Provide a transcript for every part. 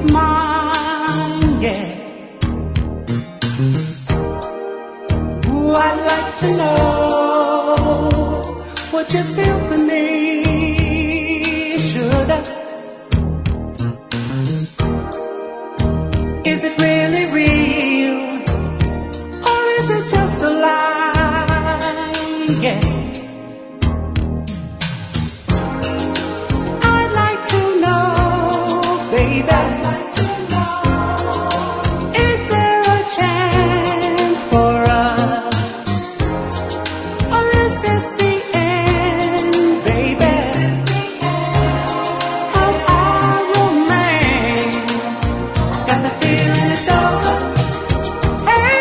mine, yeah. Ooh, I'd like to know what you feel for me, sugar. Is it really real, or is it just a lie, yeah. I'd like to know, baby, is there a chance for us, or is this the end, baby? Of our romance, got the feeling it's over. Hey,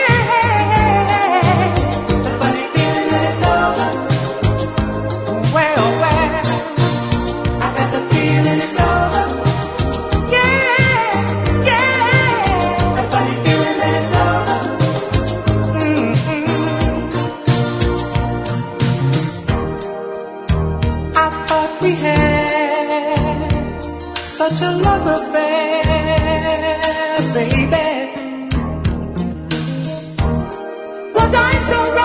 the funny feeling that it's over. Well, I got the feeling it's over. Yeah, the funny feeling that it's over. I thought we had such a love affair, baby. Was I so